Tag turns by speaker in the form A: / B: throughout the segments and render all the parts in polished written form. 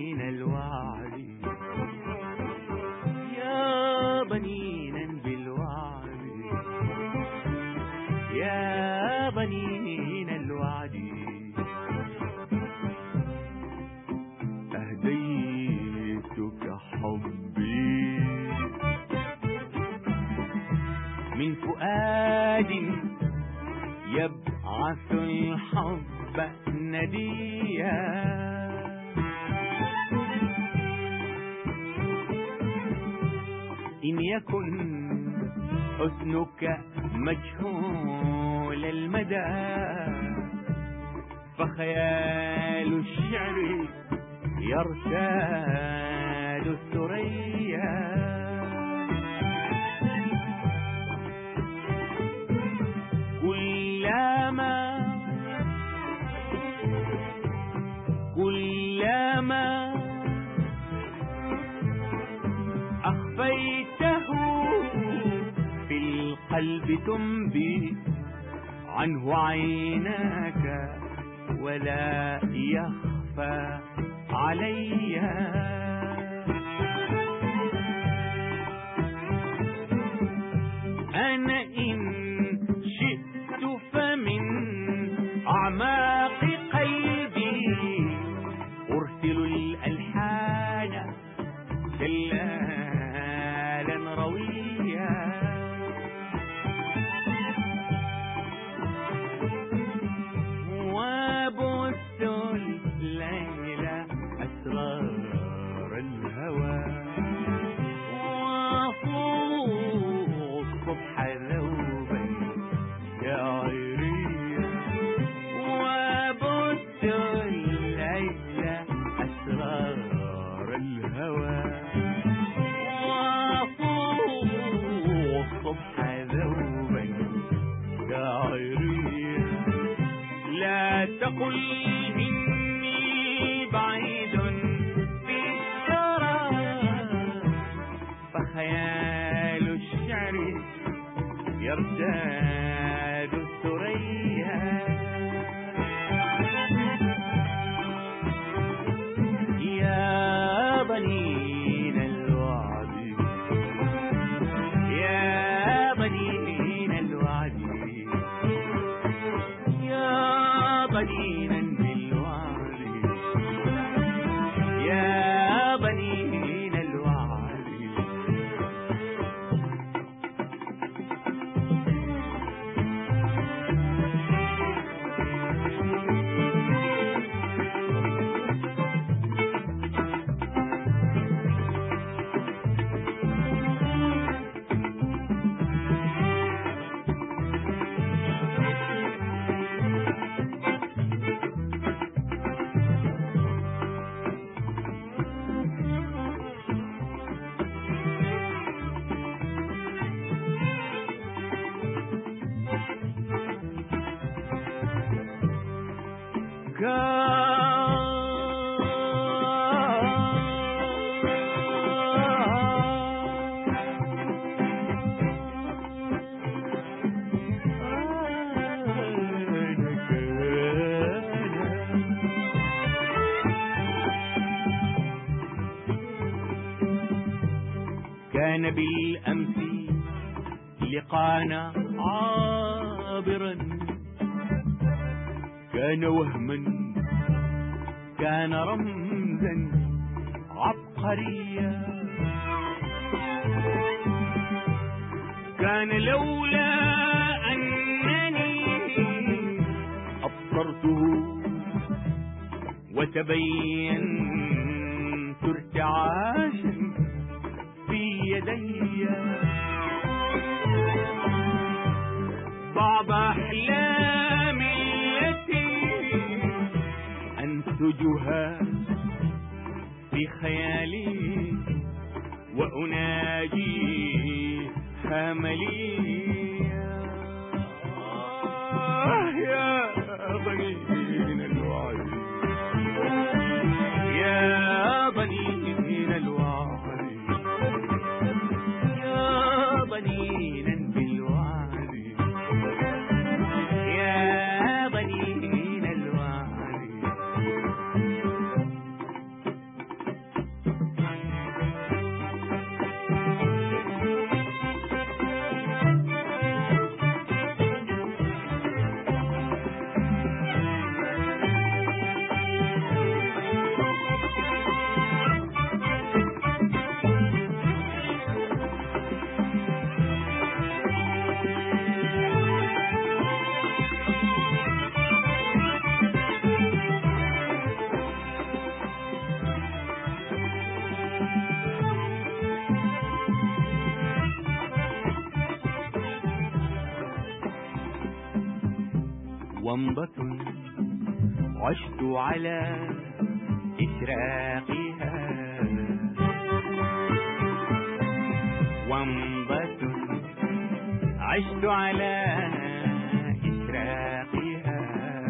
A: بنين الوعد، يا بنينا بالوعد، يا بنين الوعد، أهديتك حبي من فؤاد يبعث الحب نديا، إن يكن حسنك مجهول المدى فخيال الشعر يرتاد الثريا، كلما أخفيته في القلب تنبي عنه عيناك ولا يخفى علي، أنا إن شئت فمن أعماق قلبي أرسل الألحان دلالا رويا، وبث الليل أسرار الهوى، وأصوغ الصبح ذوبا شاعريا، وبث الليل أسرار الهوى، وأصوغ الصبح ذوبا شاعريا، لا تقل إني بعيد في الشرى فخيال الشعر يرتاد الثريا، يا بنين الوعد، يا بنين الوعد، يا بنينا بالوعد، يا بنين الوعد، كان بالأمس لقانا عابرا، كان وهما كان رمزا عبقريا، كان لولا أنني أبصرته وتبينت ارتعاشا في يدي، بعض أحلامي التي أنسجها في خيالي وأناجيها مليا، يا بنين الوعد، يا بنين الوعد، يا بنينا بالوعد، يا بنين الوعد، ومضة عشت على إشراقها، ومضة عشت على إشراقها،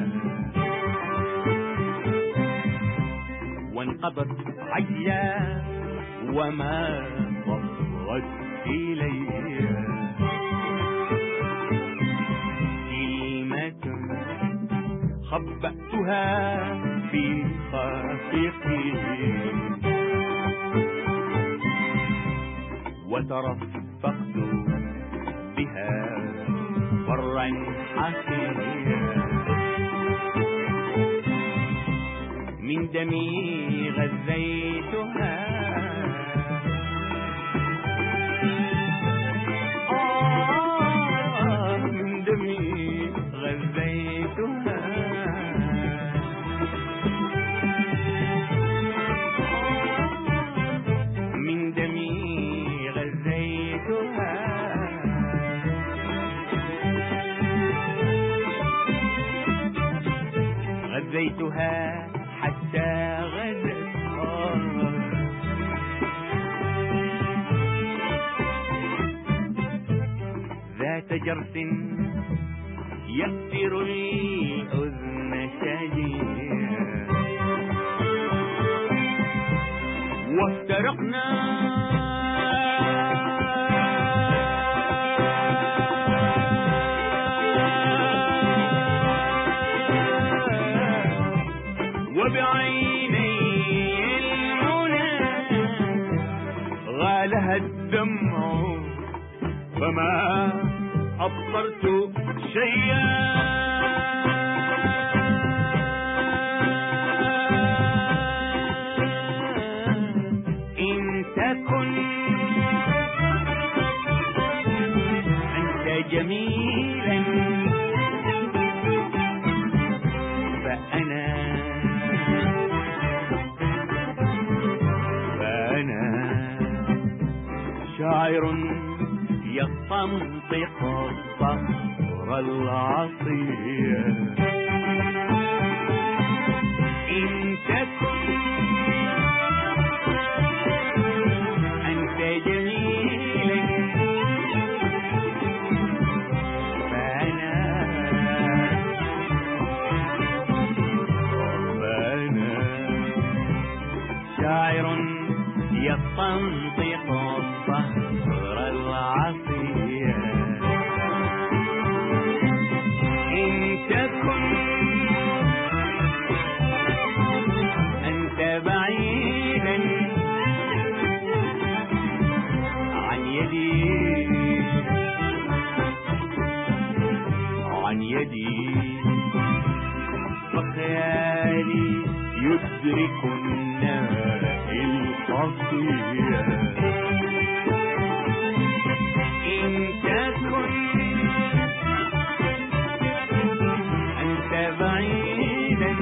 A: وانقضت عجلا وما صغت إليها، كلمة خبأتها في خافقي وترفقت بها برا حافيا، من دمي غذيتها من دمي غذيتها، من دمي غذيتها، غذيتها حتى غدت ذات جرس يكسر الأذن شجيا، وافترقنا وبعيني المنى غالها الدمع فما أبصرت شيئا، إن تكن أنت جميلا فأنا شاعر يستنطق الصخر العصية، إن تكن أنت جميلا فأنا شاعر يستنطق الصخر العصية، إن تكن أنت بعيدا عن يدي عن يدي، فخيالي يدرك النائي القصية، إن تكن أنت بعيدا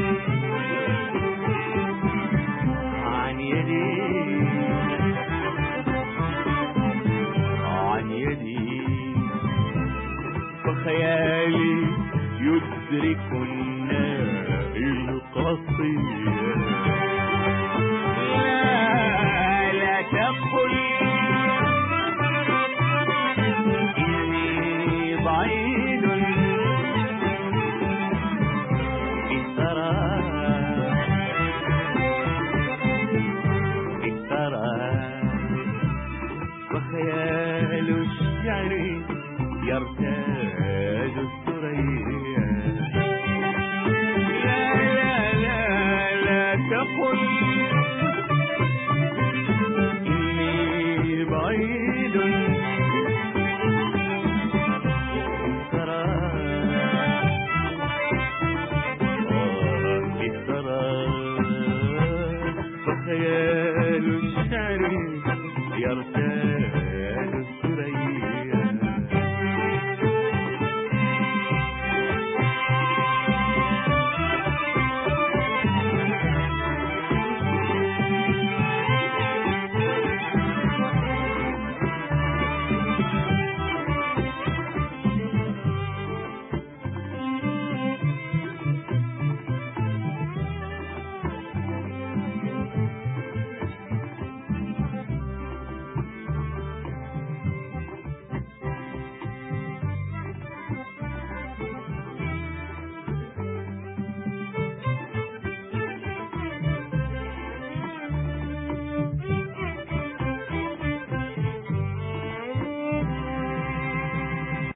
A: عن يدي عن يدي، فخيالي يدرك النائي القصية، لا تقل إني بعيد، افترى فخيال الشعر يرتاد الثريا، لا تقل إني بعيد، فخيال الشعر يرتاد